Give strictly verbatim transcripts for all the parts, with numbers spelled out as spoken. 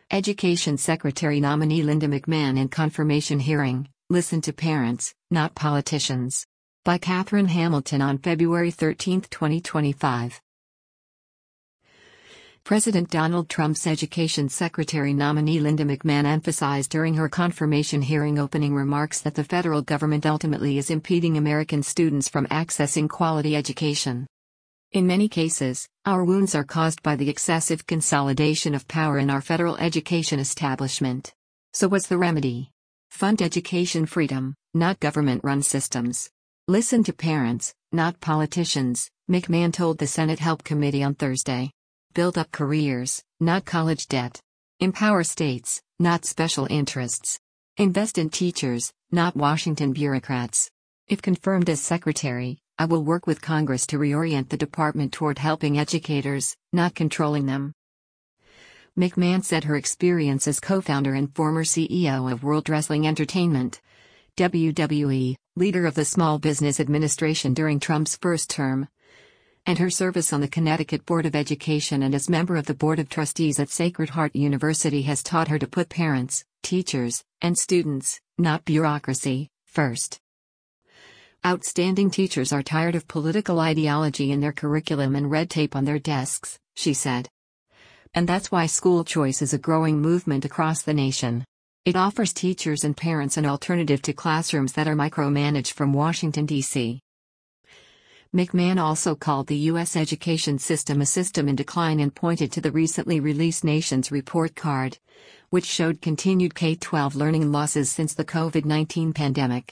Education Secretary nominee Linda McMahon in confirmation hearing, listen to parents, not politicians. By Catherine Hamilton on February thirteenth, twenty twenty-five. President Donald Trump's Education Secretary nominee Linda McMahon emphasized during her confirmation hearing opening remarks that the federal government ultimately is impeding American students from accessing quality education. In many cases, our wounds are caused by the excessive consolidation of power in our federal education establishment. So what's the remedy? Fund education freedom, not government-run systems. Listen to parents, not politicians, McMahon told the Senate Help Committee on Thursday. Build up careers, not college debt. Empower states, not special interests. Invest in teachers, not Washington bureaucrats. If confirmed as secretary, I will work with Congress to reorient the department toward helping educators, not controlling them. McMahon said her experience as co-founder and former C E O of World Wrestling Entertainment, W W E, leader of the Small Business Administration during Trump's first term, and her service on the Connecticut Board of Education and as member of the Board of Trustees at Sacred Heart University has taught her to put parents, teachers, and students, not bureaucracy, first. Outstanding teachers are tired of political ideology in their curriculum and red tape on their desks, she said. And that's why school choice is a growing movement across the nation. It offers teachers and parents an alternative to classrooms that are micromanaged from Washington, D C McMahon also called the U S education system a system in decline and pointed to the recently released Nation's Report Card, which showed continued K twelve learning losses since the COVID nineteen pandemic.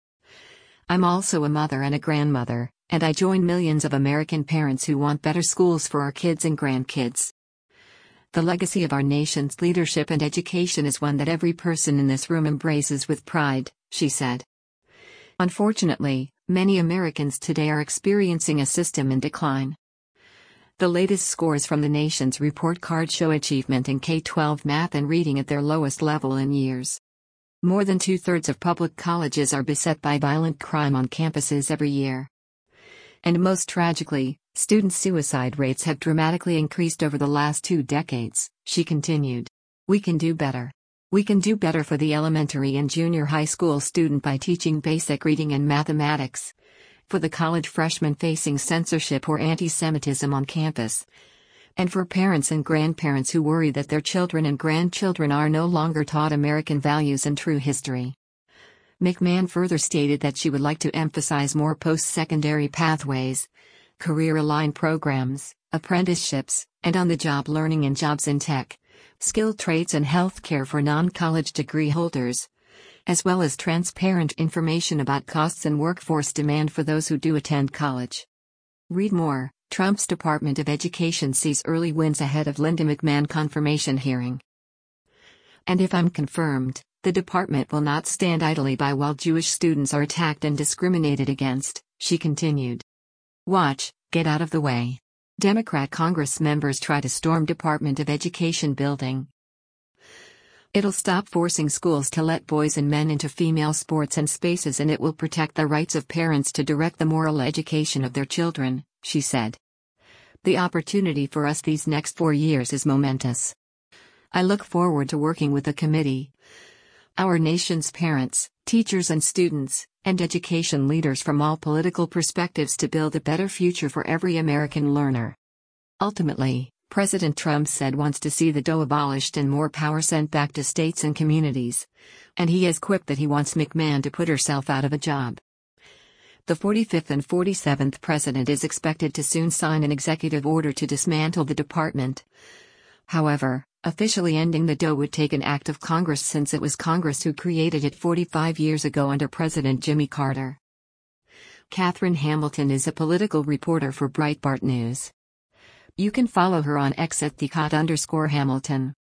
I'm also a mother and a grandmother, and I join millions of American parents who want better schools for our kids and grandkids. The legacy of our nation's leadership and education is one that every person in this room embraces with pride, she said. Unfortunately, many Americans today are experiencing a system in decline. The latest scores from the Nation's Report Card show achievement in K twelve math and reading at their lowest level in years. More than two-thirds of public colleges are beset by violent crime on campuses every year. And most tragically, student suicide rates have dramatically increased over the last two decades, she continued. We can do better. We can do better for the elementary and junior high school student by teaching basic reading and mathematics. For the college freshman facing censorship or anti-Semitism on campus. And for parents and grandparents who worry that their children and grandchildren are no longer taught American values and true history. McMahon further stated that she would like to emphasize more post-secondary pathways, career-aligned programs, apprenticeships, and on-the-job learning and jobs in tech, skilled trades and healthcare for non-college degree holders, as well as transparent information about costs and workforce demand for those who do attend college. Read more. Trump's Department of Education sees early wins ahead of Linda McMahon confirmation hearing. And if I'm confirmed, the department will not stand idly by while Jewish students are attacked and discriminated against, she continued. Watch, get out of the way. Democrat Congress members try to storm Department of Education building. It'll stop forcing schools to let boys and men into female sports and spaces, and it will protect the rights of parents to direct the moral education of their children, she said. The opportunity for us these next four years is momentous. I look forward to working with the committee, our nation's parents, teachers and students, and education leaders from all political perspectives to build a better future for every American learner. Ultimately, President Trump said wants to see the D O abolished and more power sent back to states and communities, and he has quipped that he wants McMahon to put herself out of a job. The forty-fifth and forty-seventh president is expected to soon sign an executive order to dismantle the department. However, officially ending the D O would take an act of Congress, since it was Congress who created it forty-five years ago under President Jimmy Carter. Catherine Hamilton is a political reporter for Breitbart News. You can follow her on X at the Cot underscore Hamilton.